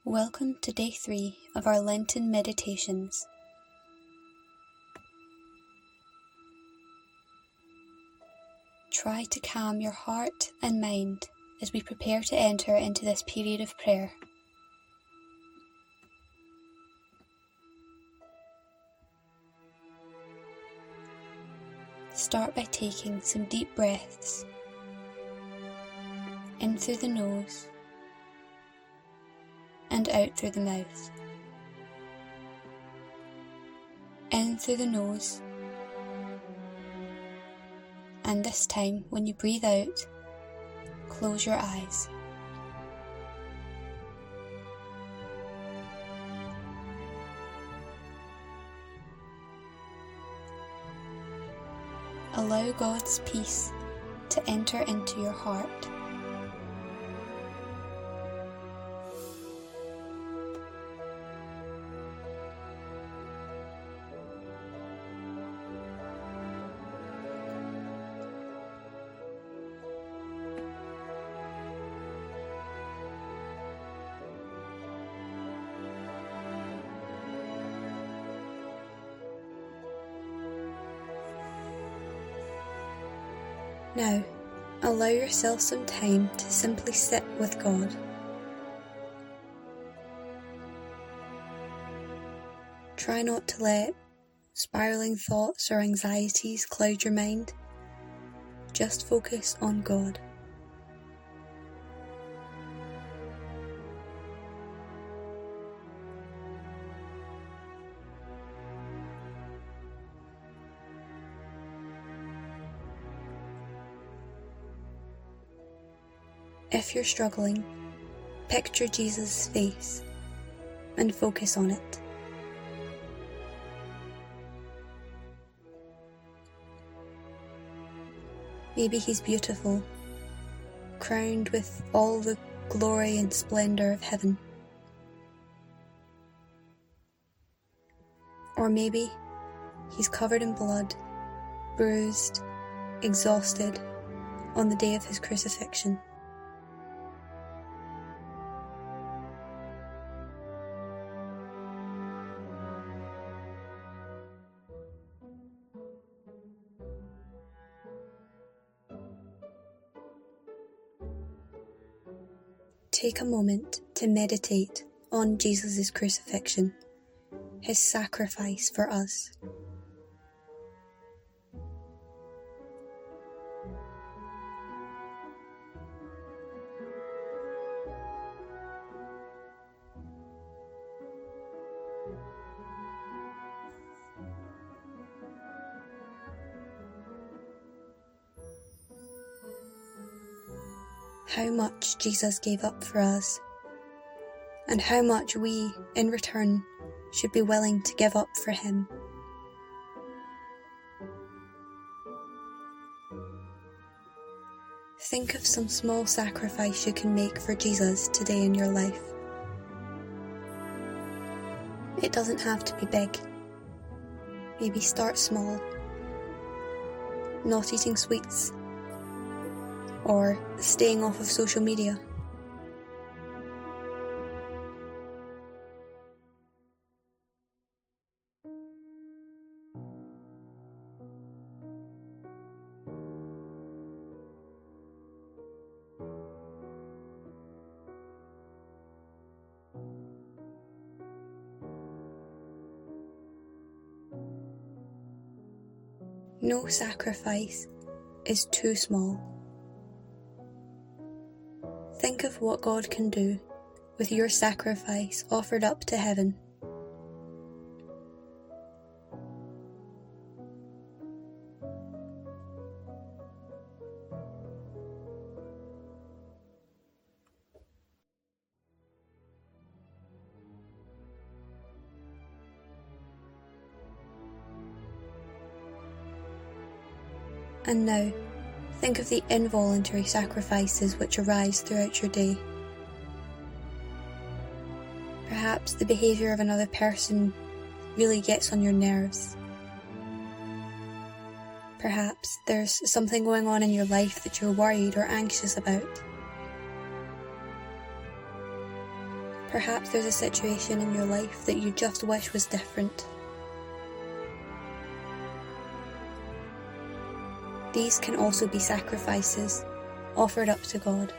Welcome to day 3 of our Lenten meditations. Try to calm your heart and mind as we prepare to enter into this period of prayer. Start by taking some deep breaths in through the nose and out through the mouth. In through the nose, and this time when you breathe out, close your eyes. Allow God's peace to enter into your heart. Now, allow yourself some time to simply sit with God. Try not to let spiraling thoughts or anxieties cloud your mind. Just focus on God. If you're struggling, picture Jesus' face and focus on it. Maybe he's beautiful, crowned with all the glory and splendour of heaven. Or maybe he's covered in blood, bruised, exhausted on the day of his crucifixion. Take a moment to meditate on Jesus' crucifixion, his sacrifice for us. How much Jesus gave up for us, and how much we, in return, should be willing to give up for him. Think of some small sacrifice you can make for Jesus today in your life. It doesn't have to be big. Maybe start small. Not eating sweets, or staying off of social media. No sacrifice is too small. Think of what God can do with your sacrifice offered up to heaven. And now, think of the involuntary sacrifices which arise throughout your day. Perhaps the behaviour of another person really gets on your nerves. Perhaps there's something going on in your life that you're worried or anxious about. Perhaps there's a situation in your life that you just wish was different. These can also be sacrifices offered up to God.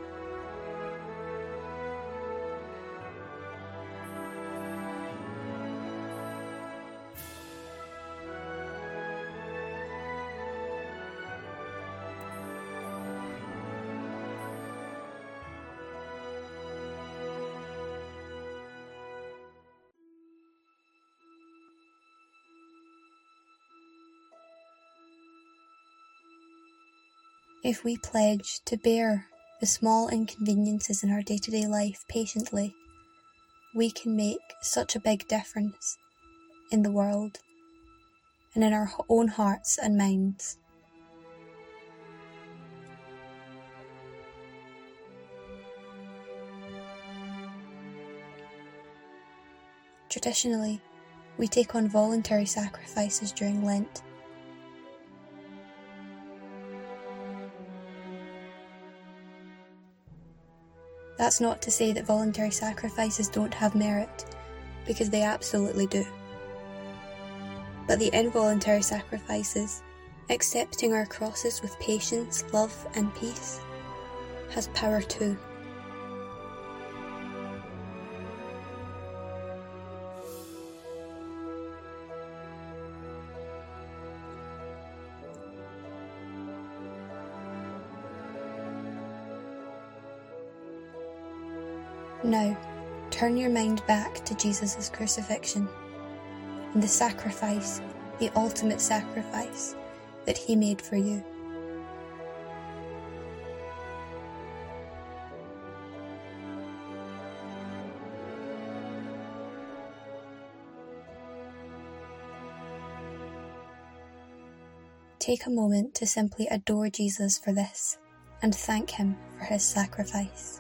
If we pledge to bear the small inconveniences in our day-to-day life patiently, we can make such a big difference in the world and in our own hearts and minds. Traditionally, we take on voluntary sacrifices during Lent. That's not to say that voluntary sacrifices don't have merit, because they absolutely do. But the involuntary sacrifices, accepting our crosses with patience, love and peace, has power too. Now, turn your mind back to Jesus' crucifixion and the sacrifice, the ultimate sacrifice that he made for you. Take a moment to simply adore Jesus for this and thank him for his sacrifice.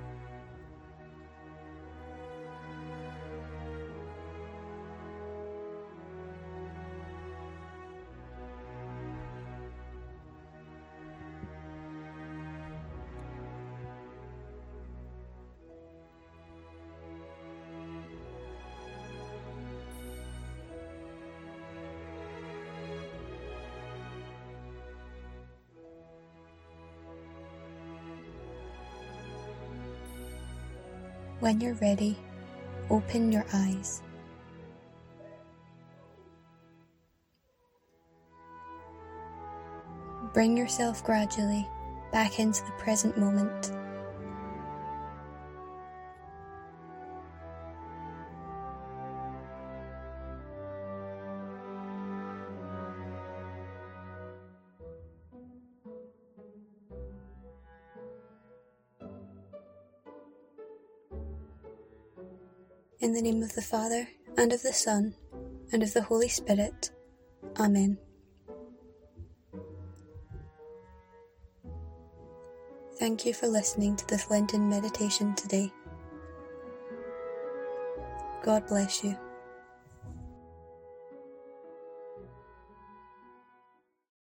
When you're ready, open your eyes. Bring yourself gradually back into the present moment. In the name of the Father, and of the Son, and of the Holy Spirit. Amen. Thank you for listening to this Lenten meditation today. God bless you.